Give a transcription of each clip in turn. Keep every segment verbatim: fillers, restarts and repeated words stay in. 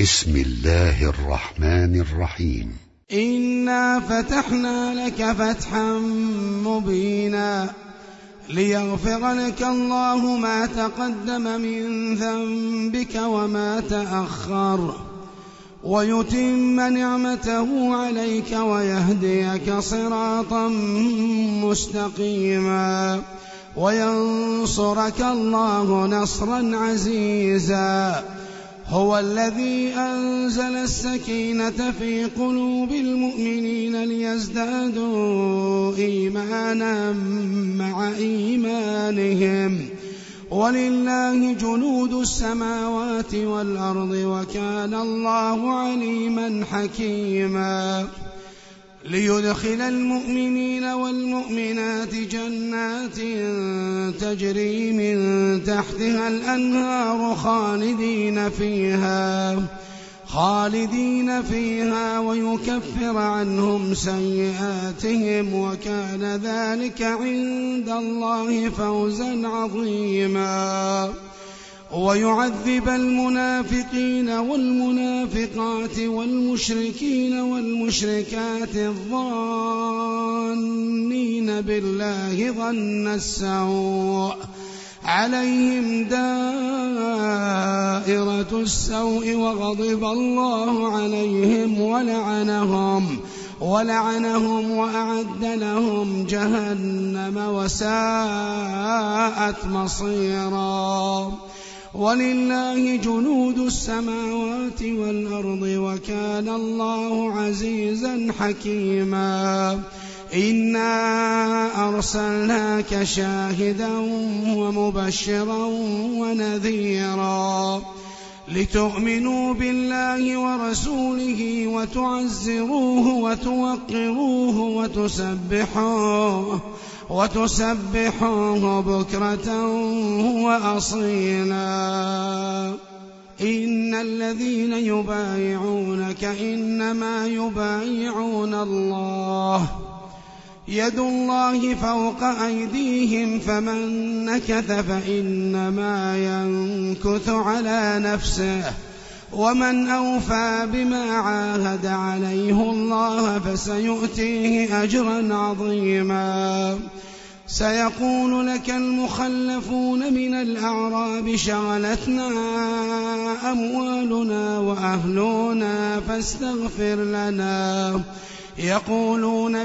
بسم الله الرحمن الرحيم. إنا فتحنا لك فتحا مبينا ليغفر لك الله ما تقدم من ذنبك وما تأخر ويتم نعمته عليك ويهديك صراطا مستقيما وينصرك الله نصرا عزيزا. هو الذي أنزل السكينة في قلوب المؤمنين ليزدادوا إيمانا مع إيمانهم ولله جنود السماوات والأرض وكان الله عليما حكيما. ليدخل المؤمنين والمؤمنات جنات تجري من تحتها الأنهار خالدين فيها خالدين فيها ويكفر عنهم سيئاتهم وكان ذلك عند الله فوزا عظيما. ويعذب المنافقين والمنافقات والمشركين والمشركات الظانين بالله ظن السوء عليهم دائرة السوء وغضب الله عليهم ولعنهم ولعنهم وأعد لهم جهنم وساءت مصيرا. ولله جنود السماوات والأرض وكان الله عزيزا حكيما. إنا أرسلناك شاهدا ومبشرا ونذيرا لتؤمنوا بالله ورسوله وتعزروه وتوقروه وتسبحوه وتسبحوه بكرة وأصيلا. إن الذين يبايعونك إنما يبايعون الله يد الله فوق أيديهم فمن نكث فإنما ينكث على نفسه ومن أوفى بما عاهد عليه الله فسيؤتيه أجرا عظيما. سيقول لك المخلفون من الأعراب شغلتنا أموالنا وأهلنا فاستغفر لنا يقولون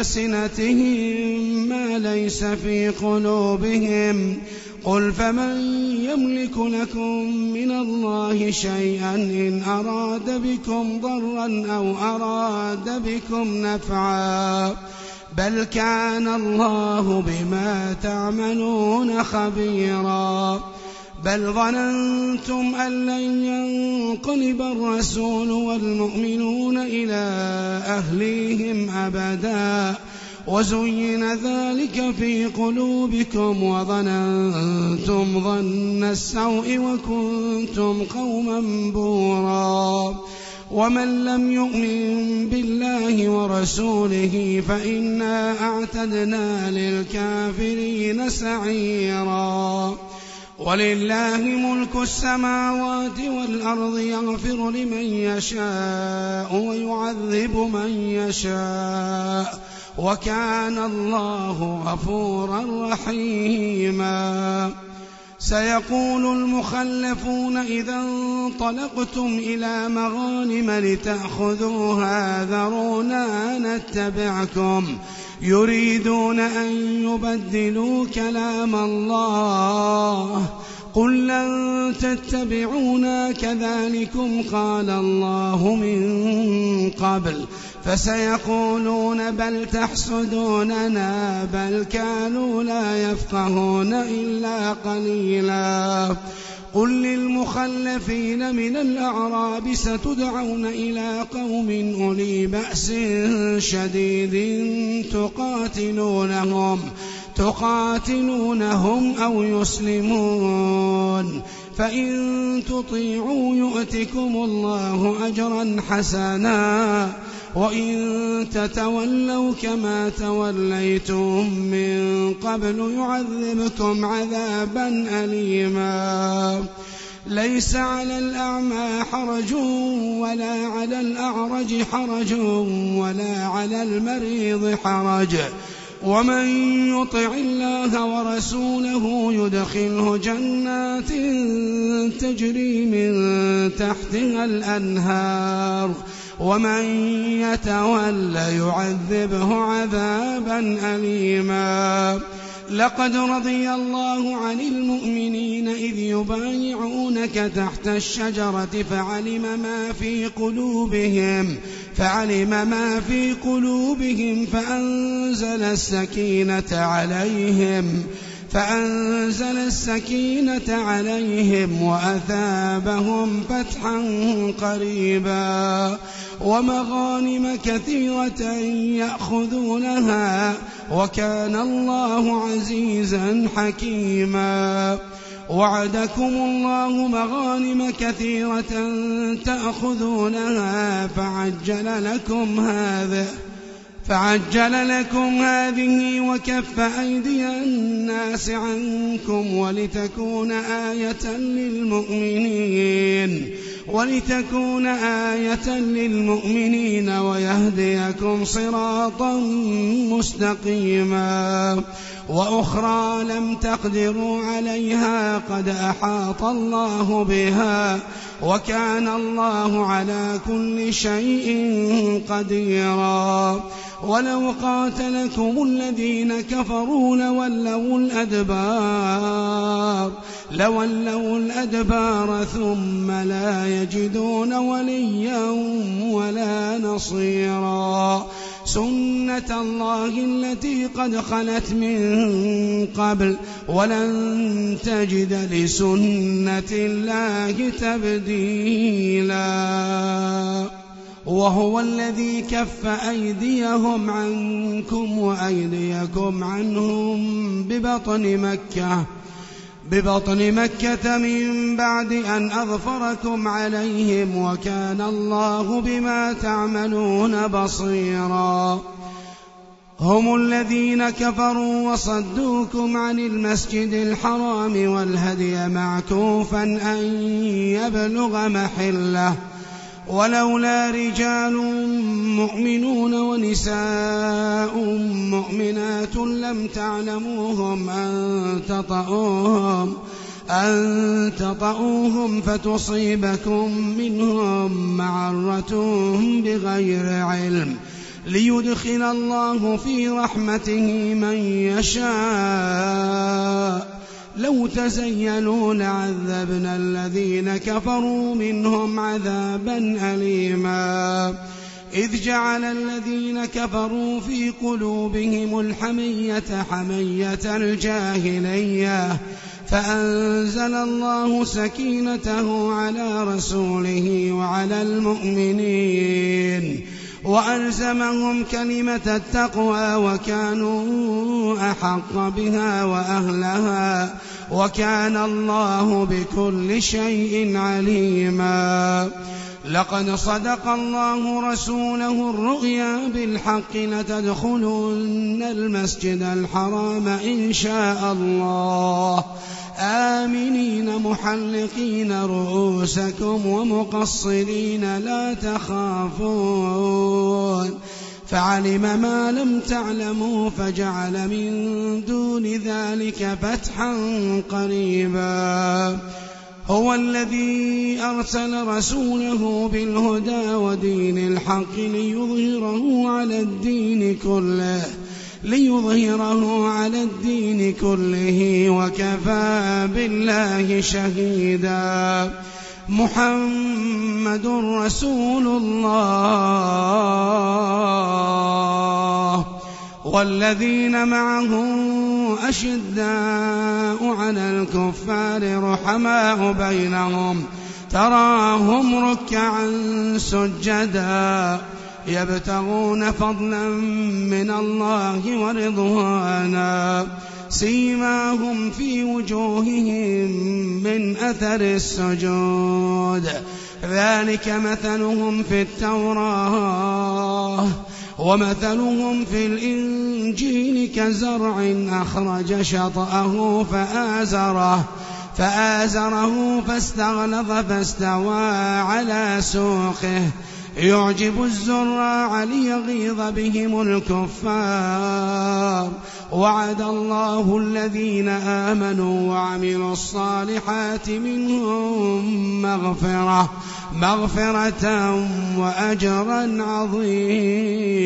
بألسنتهم ما ليس في قلوبهم قل فمن يملك لكم من الله شيئا إن أراد بكم ضرا أو أراد بكم نفعا بل كان الله بما تعملون خبيرا. بل ظننتم أن لن ينقلب الرسول والمؤمنون إلى أهليهم أبدا وزين ذلك في قلوبكم وظننتم ظن السوء وكنتم قوما بورا. ومن لم يؤمن بالله ورسوله فإنا أعتدنا للكافرين سعيرا. ولله ملك السماوات والأرض يغفر لمن يشاء ويعذب من يشاء وكان الله غفورا رحيما. سيقول المخلفون إذا انطلقتم إلى مغانم لتأخذوها ذرونا نتبعكم يريدون أن يبدلوا كلام الله قل لن تتبعونا كذلكم قال الله من قبل فسيقولون بل تحسدوننا بل كانوا لا يفقهون إلا قليلا. قل للمخلفين من الأعراب ستدعون إلى قوم أولي بأس شديد تقاتلونهم تقاتلونهم أو يسلمون فإن تطيعوا يؤتكم الله أجرا حسنا وإن تتولوا كما توليتم من قبل يعذبكم عذابا أليما. ليس على الأعمى حرج ولا على الأعرج حرج ولا على المريض حرج ومن يطع الله ورسوله يدخله جنات تجري من تحتها الأنهار ومن يتول يعذبه عذابا أليما. لقد رضي الله عن المؤمنين إذ يبايعونك تحت الشجرة فعلم ما في قلوبهم فعلم ما في قلوبهم فأنزل السكينة عليهم فأنزل السكينة عليهم وأثابهم فتحا قريبا ومغانم كثيرة يأخذونها وكان الله عزيزا حكيما. وعدكم الله مغانم كثيرة تأخذونها فعجل لكم هذا فعجل لكم هذه وكف أيدي الناس عنكم ولتكون آية للمؤمنين ولتكون آية للمؤمنين ويهديكم صراطا مستقيما. وأخرى لم تقدروا عليها قد أحاط الله بها وكان الله على كل شيء قديرا. ولو قاتلكم الذين كفروا لولوا الأدبار لولوا الأدبار ثم لا يجدون وليا ولا نصيرا. سنة الله التي قد خلت من قبل ولن تجد لسنة الله تبديلا. وهو الذي كف أيديهم عنكم وأيديكم عنهم ببطن مكة ببطن مكة من بعد أن أظفركم عليهم وكان الله بما تعملون بصيرا. هم الذين كفروا وصدوكم عن المسجد الحرام والهدي معكوفا أن يبلغ محله ولولا رجال مؤمنون ونساء مؤمنات لم تعلموهم أن تطؤوهم أن تطؤوهم فتصيبكم منهم معرة بغير علم ليدخل الله في رحمته من يشاء. لو تزيلوا لعذبنا الذين كفروا منهم عذابا أليما. إذ جعل الذين كفروا في قلوبهم الحمية حمية الجاهلية فأنزل الله سكينته على رسوله وعلى المؤمنين وألزمهم كلمة التقوى وكانوا أحق بها وأهلها وكان الله بكل شيء عليما. لقد صدق الله رسوله الرؤيا بالحق لتدخلن المسجد الحرام إن شاء الله آمنين محلقين رؤوسكم ومقصرين لا تخافون فعلم ما لم تعلموا فجعل من دون ذلك فتحا قريبا. هو الذي أرسل رسوله بالهدى ودين الحق ليظهره على الدين كله ليظهره على الدين كله وكفى بالله شهيدا. محمد رسول الله والذين معه أشداء على الكفار رحماء بينهم تراهم ركعا سجدا يبتغون فضلا من الله ورضوانا سيماهم في وجوههم من أثر السجود ذلك مثلهم في التوراة ومثلهم في الإنجيل كزرع أخرج شطأه فآزره فآزره فاستغلظ فاستوى على سوقه يعجب الزراع ليغيظ بهم الكفار وعد الله الذين آمنوا وعملوا الصالحات منهم مغفرة مغفرة وأجرا عظيما.